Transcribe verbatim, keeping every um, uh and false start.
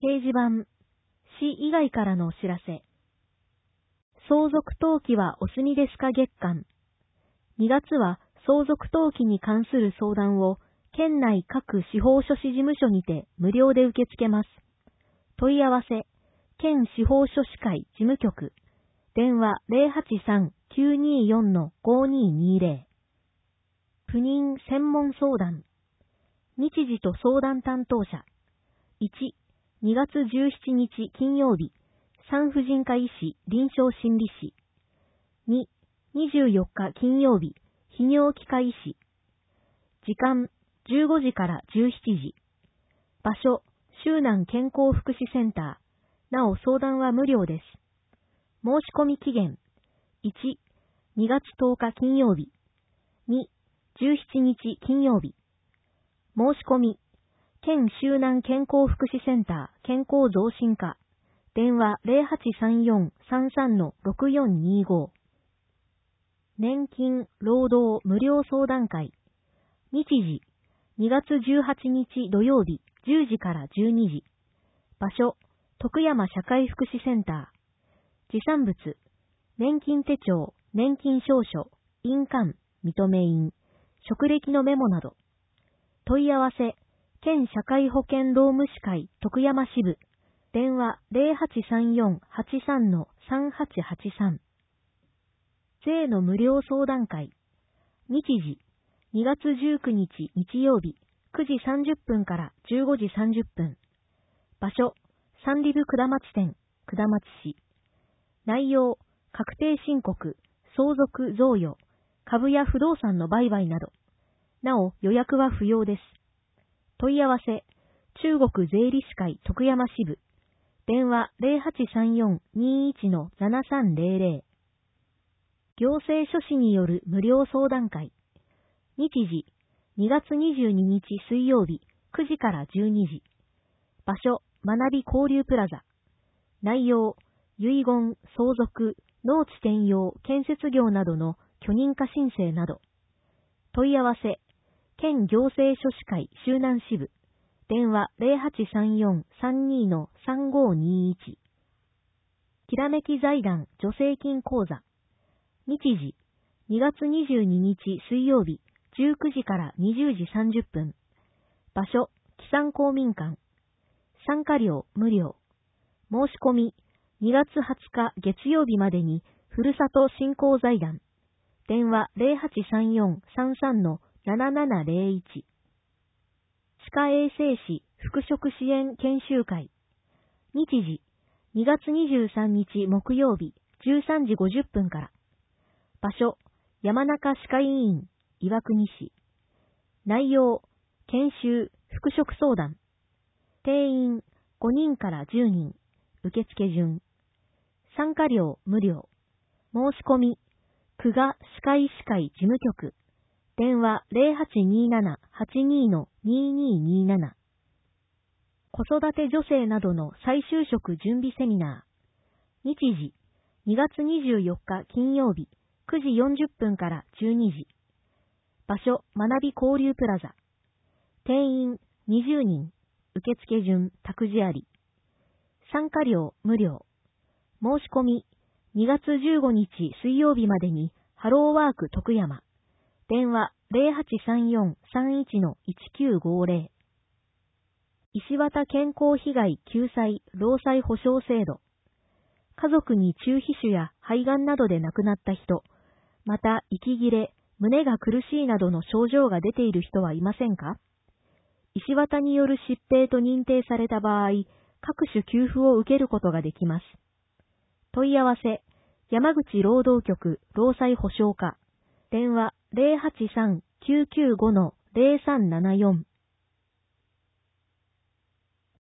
掲示板、市以外からのお知らせ。相続登記はお済みですか月間。にがつは相続登記に関する相談を県内各司法書士事務所にて無料で受け付けます。問い合わせ、県司法書士会事務局、電話 ゼロはちさん きゅうにーよん ごにーにーぜろ。不妊専門相談。日時と相談担当者。いち、にがつじゅうしちにち金曜日、産婦人科医師臨床心理士。に、にじゅうよっか金曜日、泌尿器科医師。時間、じゅうごじからじゅうしちじ。場所、周南健康福祉センター。なお相談は無料です。申し込み期限。いち、にがつとおか金曜日。に、じゅうしちにち金曜日。申し込み。県周南健康福祉センター健康増進課。電話 ゼロはちさんよん さんさん ろくよんにーご。年金、労働無料相談会。日時、にがつじゅうはちにち土曜日じゅうじからじゅうにじ。場所、徳山社会福祉センター。持参物、年金手帳、年金証書、印鑑、認め印、職歴のメモなど。問い合わせ、県社会保険労務士会徳山支部。電話 ゼロはちさんよん はちさん さんはちはちさん。税の無料相談会。日時、にがつじゅうくにち日曜日くじさんじゅっぷんからじゅうごじさんじゅっぷん。場所、三里部下町店、下町市。内容、確定申告、相続贈与、株や不動産の売買など。なお、予約は不要です。問い合わせ、中国税理士会徳山支部。電話 ゼロはちさんよん にーいち ななさんゼロゼロ。行政書士による無料相談会。日時、にがつにじゅうににち水曜日くじからじゅうにじ。場所、学び交流プラザ。内容、遺言、相続、農地転用、建設業などの許認可申請など。問い合わせ、県行政書士会周南支部。電話 ゼロはちさんよん さんにー さんごにーいち。きらめき財団助成金講座。日時、にがつにじゅうににち水曜日じゅうくじからにじゅうじさんじゅっぷん。場所、木山公民館。参加料無料。申し込み、にがつはつか月曜日までに、ふるさと振興財団。電話 ゼロはちさんよん さんさん ななななゼロいち。歯科衛生士復職支援研修会。日時、にがつにじゅうさんにち木曜日じゅうさんじごじゅっぷんから。場所、山中歯科医院、岩国市。内容、研修、復職相談。定員、ごにんからじゅうにん。受付順。参加料無料。申し込み、久我歯科医師会事務局。電話 ゼロはちにーなな はちにー にーにーにーなな。子育て女性などの再就職準備セミナー。日時、にがつにじゅうよっか金曜日くじよんじゅっぷんからじゅうにじ。場所、学び交流プラザ。定員にじゅうにん。受付順、託児あり。参加料無料。申し込み、にがつじゅうごにち水曜日までにハローワーク徳山。電話 ゼロはちさんよん さんいち いちきゅうごゼロ。石綿健康被害救済労災保障制度。家族に中皮腫や肺がんなどで亡くなった人、また息切れ、胸が苦しいなどの症状が出ている人はいませんか？石綿による疾病と認定された場合、各種給付を受けることができます。問い合わせ、山口労働局労災保障課。電話 ゼロはちさん きゅうきゅうご ゼロさんななよん。